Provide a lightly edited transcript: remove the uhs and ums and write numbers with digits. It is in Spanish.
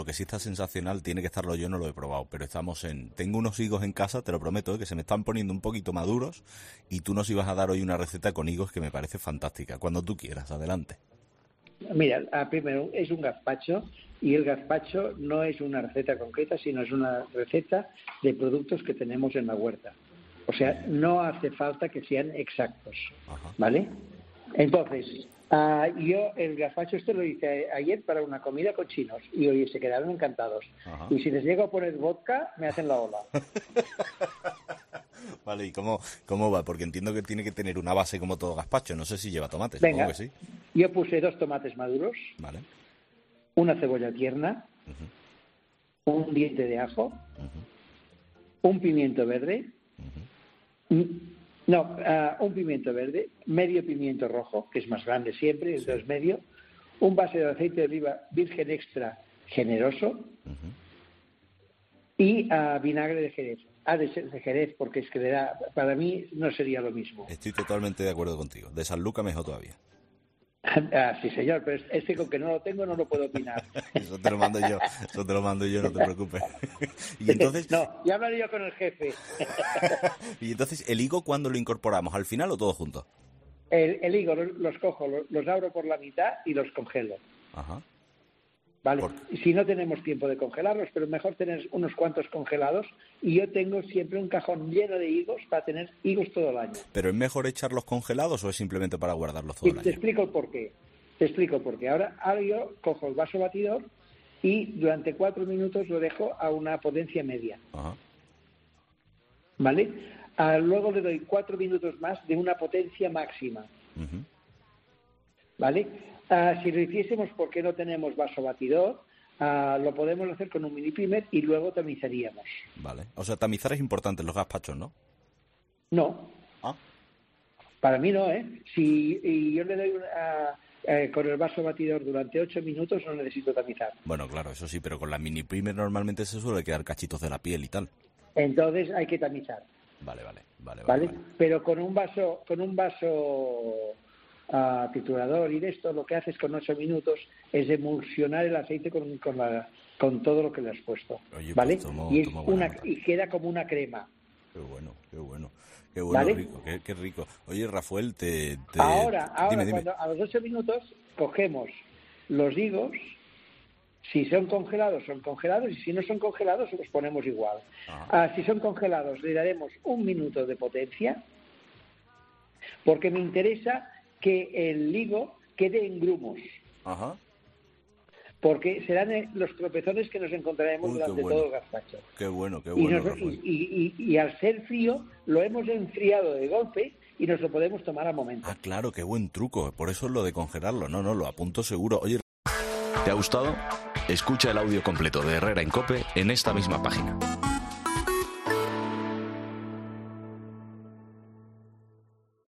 Lo que sí está sensacional, tiene que estarlo yo, no lo he probado, pero tengo unos higos en casa, te lo prometo, que se me están poniendo un poquito maduros y tú nos ibas a dar hoy una receta con higos que me parece fantástica. Cuando tú quieras, adelante. Mira, primero es un gazpacho y el gazpacho no es una receta concreta, sino es una receta de productos que tenemos en la huerta. O sea, no hace falta que sean exactos, ¿vale? Entonces, yo el gazpacho lo hice ayer para una comida con chinos y hoy se quedaron encantados. Y si les llego a poner vodka, me hacen la ola. Vale, ¿y cómo va? Porque entiendo que tiene que tener una base como todo gazpacho. No sé si lleva tomates. Venga, que sí. Yo puse 2 tomates maduros, vale, una cebolla tierna, un diente de ajo, un pimiento verde, un pimiento verde, medio pimiento rojo, que es más grande siempre, entonces medio, un vaso de aceite de oliva virgen extra generoso y vinagre de Jerez. De Jerez, porque es que para mí no sería lo mismo. Estoy totalmente de acuerdo contigo. De Sanlúcar mejor todavía. Sí, señor, pero con que no lo tengo no lo puedo opinar. Eso te lo mando yo, no te preocupes. Y entonces... No, ya hablaré yo con el jefe. Y entonces, ¿el higo cuándo lo incorporamos? ¿Al final o todo junto? El higo los cojo, los abro por la mitad y los congelo. Ajá. Vale, si no tenemos tiempo de congelarlos, pero mejor tener unos cuantos congelados, y yo tengo siempre un cajón lleno de higos para tener higos todo el año. ¿Pero es mejor echarlos congelados o es simplemente para guardarlos todo el año? Te explico el por qué. Ahora yo cojo el vaso batidor y durante 4 minutos lo dejo a una potencia media. Ajá. ¿Vale? Luego le doy 4 minutos más de una potencia máxima. ¿Vale? Si lo hiciésemos porque no tenemos vaso batidor, lo podemos hacer con un mini primer y luego tamizaríamos. Vale. O sea, tamizar es importante en los gazpachos, ¿no? No. Para mí no, ¿eh? Si yo le doy con el vaso batidor durante 8 minutos, no necesito tamizar. Bueno, claro, eso sí, pero con la mini primer normalmente se suele quedar cachitos de la piel y tal. Entonces hay que tamizar. Vale. Pero con un vaso triturador y de esto, lo que haces con 8 minutos es emulsionar el aceite con todo lo que le has puesto. Oye, ¿vale? Pues y queda como una crema. Qué bueno, ¿vale? rico, qué rico. Oye, Rafael, Ahora dime. Cuando a los 8 minutos cogemos los higos, si son congelados y si no son congelados los ponemos igual. Si son congelados le daremos 1 minuto de potencia, porque me interesa que el higo quede en grumos. Porque serán los tropezones que nos encontraremos durante todo el gazpacho. Qué bueno. Y al ser frío, lo hemos enfriado de golpe y nos lo podemos tomar al momento. Claro, qué buen truco. Por eso es lo de congelarlo. No, lo apunto seguro. Oye, ¿te ha gustado? Escucha el audio completo de Herrera en COPE en esta misma página.